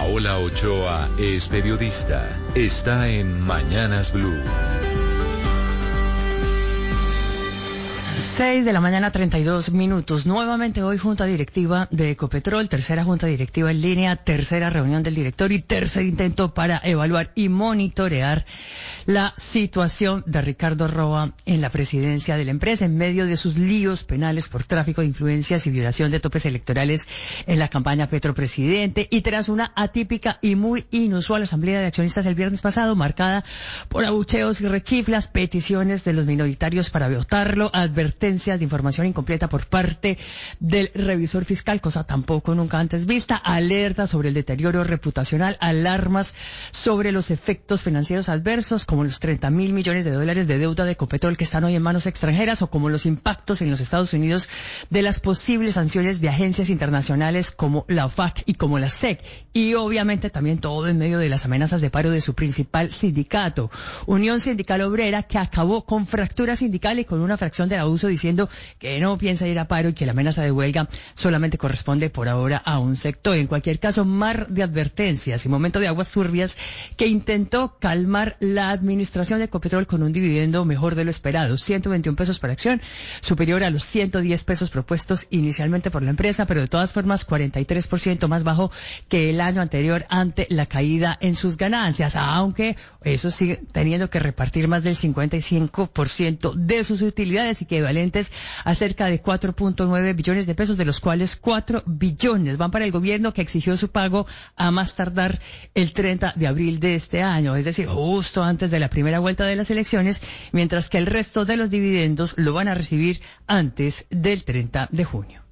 Paola Ochoa es periodista. Está en Mañanas Blue. 6:32 a.m. Nuevamente hoy junta directiva de Ecopetrol, tercera junta directiva en línea, tercera reunión del directorio y tercer intento para evaluar y monitorear la situación de Ricardo Roa en la presidencia de la empresa en medio de sus líos penales por tráfico de influencias y violación de topes electorales en la campaña Petro Presidente, y tras una atípica y muy inusual asamblea de accionistas el viernes pasado marcada por abucheos y rechiflas, peticiones de los minoritarios para votarlo, advertencias de información incompleta por parte del revisor fiscal, cosa tampoco nunca antes vista, alertas sobre el deterioro reputacional, alarmas sobre los efectos financieros adversos, como los $30.000 millones de deuda de Ecopetrol que están hoy en manos extranjeras, o como los impactos en los Estados Unidos de las posibles sanciones de agencias internacionales como la OFAC y como la SEC, y obviamente también todo en medio de las amenazas de paro de su principal sindicato, Unión Sindical Obrera, que acabó con fractura sindical y con una fracción del abuso, diciendo que no piensa ir a paro y que la amenaza de huelga solamente corresponde por ahora a un sector. En cualquier caso, mar de advertencias y momento de aguas turbias que intentó calmar la administración de Ecopetrol con un dividendo mejor de lo esperado, 121 pesos por acción, superior a los 110 pesos propuestos inicialmente por la empresa, pero de todas formas 43% más bajo que el año anterior ante la caída en sus ganancias, aunque eso sigue teniendo que repartir más del 55% de sus utilidades, equivalentes a cerca de 4.9 billones de pesos, de los cuales 4 billones van para el gobierno, que exigió su pago a más tardar el 30 de abril de este año, es decir, justo antes de la primera vuelta de las elecciones, mientras que el resto de los dividendos lo van a recibir antes del 30 de junio.